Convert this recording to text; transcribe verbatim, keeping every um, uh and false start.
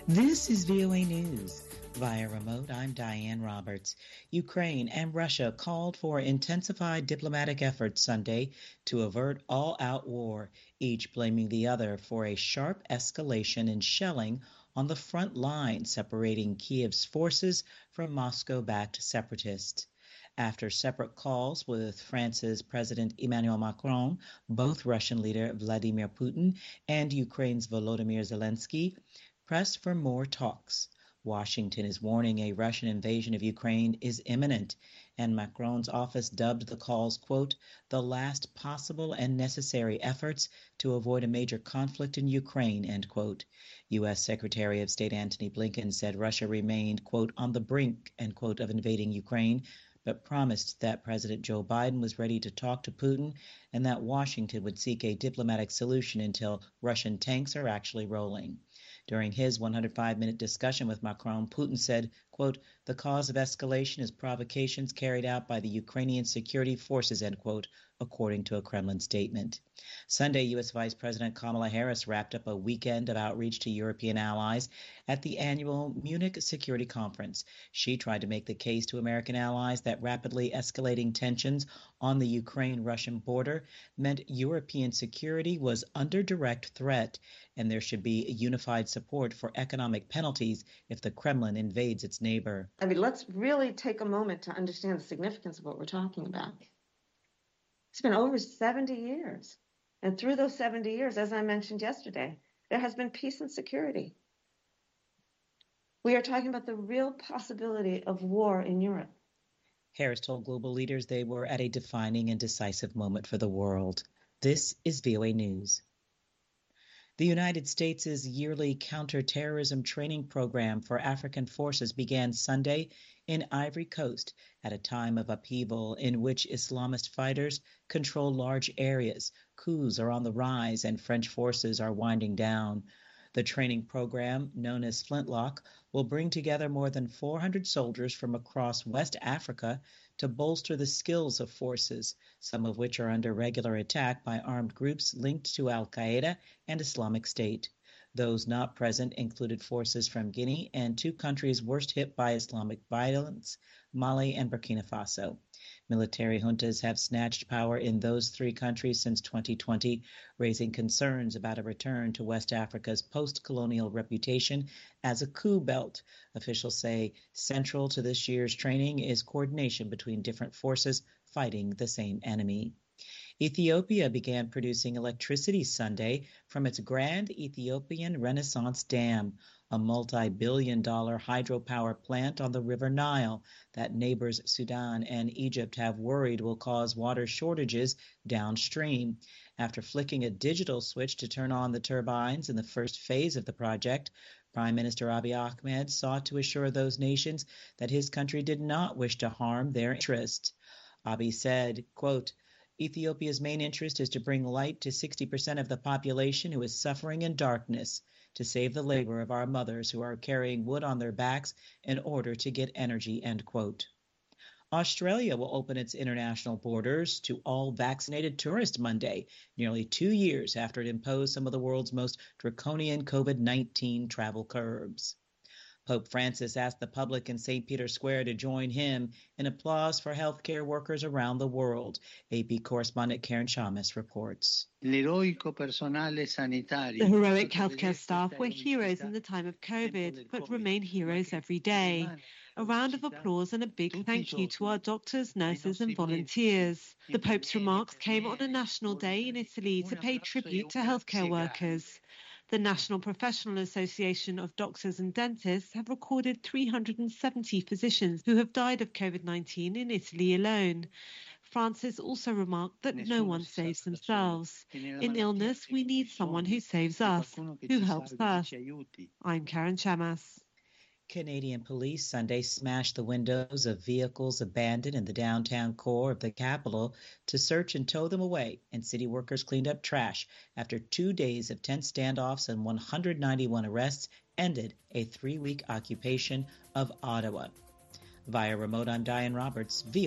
This is V O A News. Via remote, I'm Diane Roberts. Ukraine and Russia called for intensified diplomatic efforts Sunday to avert all-out war, each blaming the other for a sharp escalation in shelling on the front line separating Kiev's forces from Moscow-backed separatists. After separate calls with France's President Emmanuel Macron, both Russian leader Vladimir Putin and Ukraine's Volodymyr Zelensky pressed for more talks. Washington is warning a Russian invasion of Ukraine is imminent, and Macron's office dubbed the calls, quote, the last possible and necessary efforts to avoid a major conflict in Ukraine, end quote. U S. Secretary of State Antony Blinken said Russia remained, quote, on the brink, end quote, of invading Ukraine, but promised that President Joe Biden was ready to talk to Putin and that Washington would seek a diplomatic solution until Russian tanks are actually rolling. During his one hundred five minute discussion with Macron, Putin said, quote, the cause of escalation is provocations carried out by the Ukrainian security forces, end quote, according to a Kremlin statement. Sunday, U S. Vice President Kamala Harris wrapped up a weekend of outreach to European allies at the annual Munich Security Conference. She tried to make the case to American allies that rapidly escalating tensions on the Ukraine-Russian border meant European security was under direct threat, and there should be unified support for economic penalties if the Kremlin invades its neighbor. I mean, let's really take a moment to understand the significance of what we're talking about. It's been over seventy years. And through those seventy years, as I mentioned yesterday, there has been peace and security. We are talking about the real possibility of war in Europe. Harris told global leaders they were at a defining and decisive moment for the world. This is V O A News. The United States' yearly counterterrorism training program for African forces began Sunday in Ivory Coast at a time of upheaval in which Islamist fighters control large areas, coups are on the rise, and French forces are winding down. The training program, known as Flintlock, will bring together more than four hundred soldiers from across West Africa to bolster the skills of forces, some of which are under regular attack by armed groups linked to al-Qaeda and Islamic State. Those not present included forces from Guinea and two countries worst hit by Islamic violence, Mali and Burkina Faso. Military juntas have snatched power in those three countries since twenty twenty, raising concerns about a return to West Africa's post-colonial reputation as a coup belt. Officials say central to this year's training is coordination between different forces fighting the same enemy. Ethiopia began producing electricity Sunday from its Grand Ethiopian Renaissance Dam, a multi-billion dollar hydropower plant on the River Nile that neighbors Sudan and Egypt have worried will cause water shortages downstream. After flicking a digital switch to turn on the turbines in the first phase of the project, Prime Minister Abiy Ahmed sought to assure those nations that his country did not wish to harm their interests. Abiy said, quote, Ethiopia's main interest is to bring light to sixty percent of the population who is suffering in darkness, to save the labor of our mothers who are carrying wood on their backs in order to get energy, end quote. Australia will open its international borders to all vaccinated tourists Monday, nearly two years after it imposed some of the world's most draconian COVID nineteen travel curbs. Pope Francis asked the public in Saint Peter's Square to join him in applause for healthcare workers around the world. A P correspondent Karen Shamus reports. The heroic healthcare staff were heroes in the time of COVID, but remain heroes every day. A round of applause and a big thank you to our doctors, nurses and volunteers. The Pope's remarks came on a national day in Italy to pay tribute to healthcare workers. The National Professional Association of Doctors and Dentists have recorded three hundred seventy physicians who have died of COVID nineteen in Italy alone. Francis also remarked that no one saves themselves. In illness, we need someone who saves us, who helps us. I'm Karen Shamas. Canadian police Sunday smashed the windows of vehicles abandoned in the downtown core of the capital to search and tow them away, and city workers cleaned up trash after two days of tense standoffs and one hundred ninety-one arrests ended a three-week occupation of Ottawa. Via remote, I'm Diane Roberts, V